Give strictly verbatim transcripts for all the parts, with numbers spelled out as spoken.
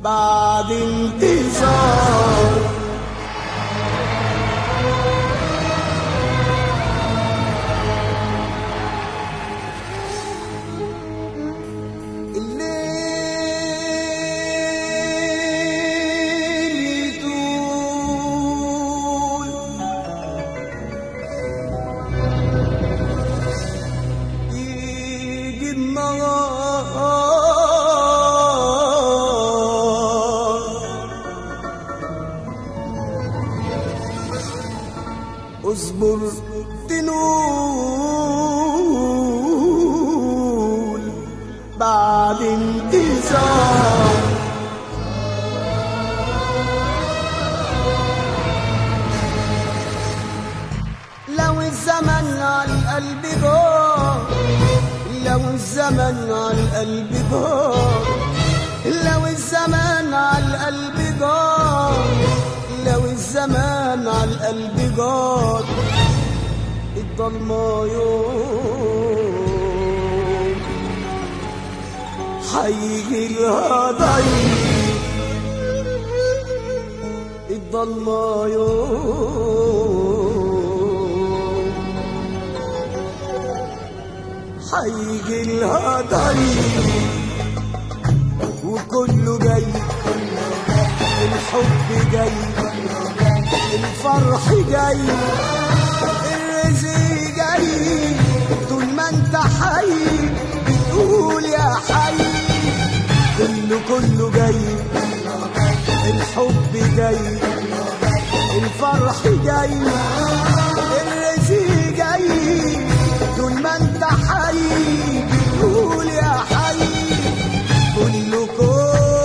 بعد انتظار. اصبر تنول بعد انتظار. لو الزمن على القلب جار، لو الزمن على القلب جار، لو الزمن على القلب جار، لو الزمان على القلب جار، الضلمة يوم هيجي لها ضيق، الضلمة يوم هيجي لها ضيق، وكله جاي، الحب جاي، الفرح جاي، الرزق جاي، طول ما انت حي بتقول يا حي. كله كله جاي، الحب جاي، الفرح جاي، الرزق جاي، طول ما انت حي بتقول يا حي. كله كله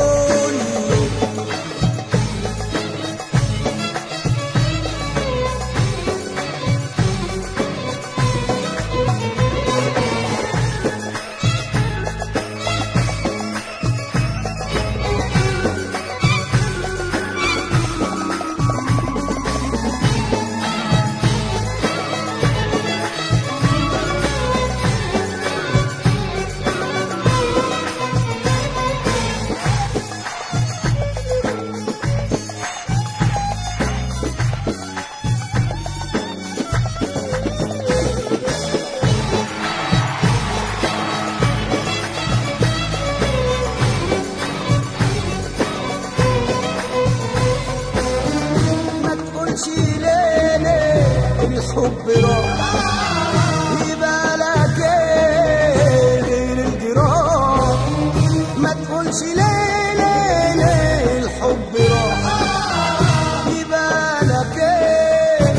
الحب راح، يبقى لك ايه غير الجراح؟ ما تقولش ليه ليه ليه الحب راح، يبقى لك ايه؟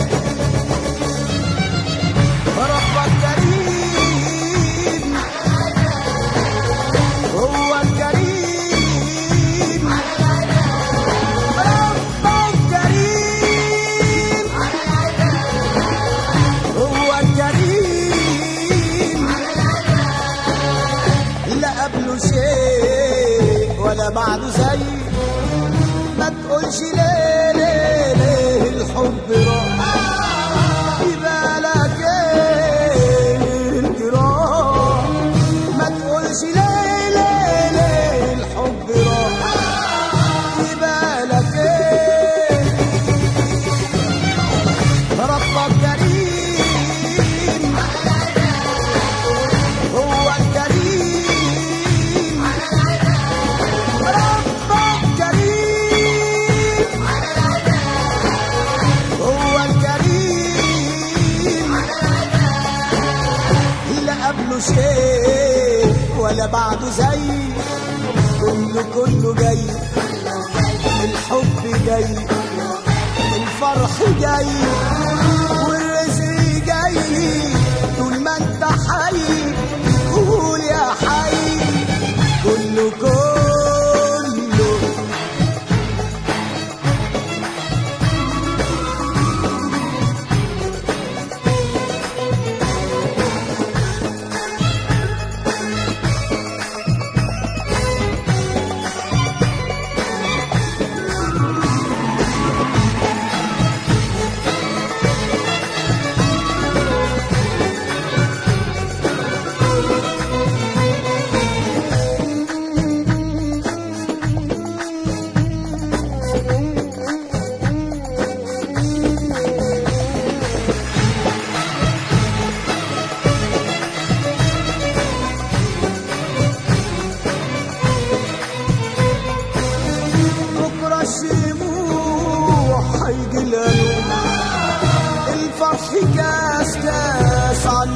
ربك كريم، هو الكريم، ربك كريم، هو الكريم، لا قبله شيء ولا بعده زي. ما تقولش ليه ليه ليه الحب راح، يبقى لك ايه الجراح؟ ما تقولش ليه ليه ليه الحب راح، يبقى لك ايه؟ ربك كريم، هو الكريم، ربك كريم، هو الكريم، لا قبله شيء ولا بعده زي. كله كله جاي، الحب جاي، الفرح جاي، والرزق جاي، طول ما انت حي قول يا حي. كله كله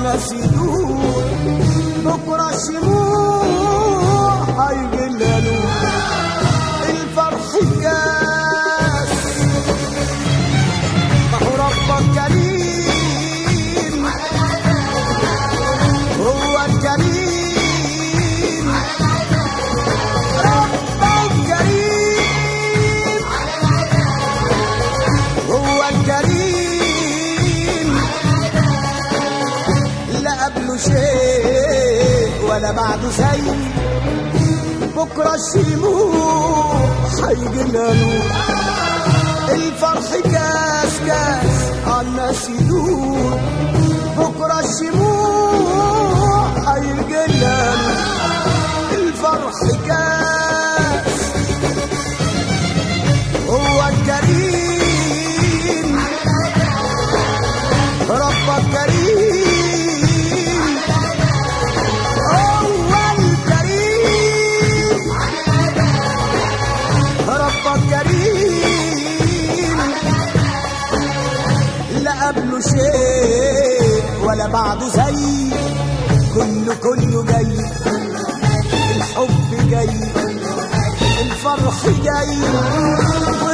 الناس يدور بكرة الشموع هيجللوا الفرح كاس. ما هو ربك كريم هو الكريم ربك كريم هو الكريم لا قبله شيء ولا بعده زي بكرة الشموع هيجللوا الفرح كاس كاس عالناس يدور بكرة الشموع هيجللوا الفرح كاس. هو الكريم ربك كريم هو الكريم ربك كريم لا قبله شيء ولا بعده زي كله كله جاي الحب جاي الفرح جاي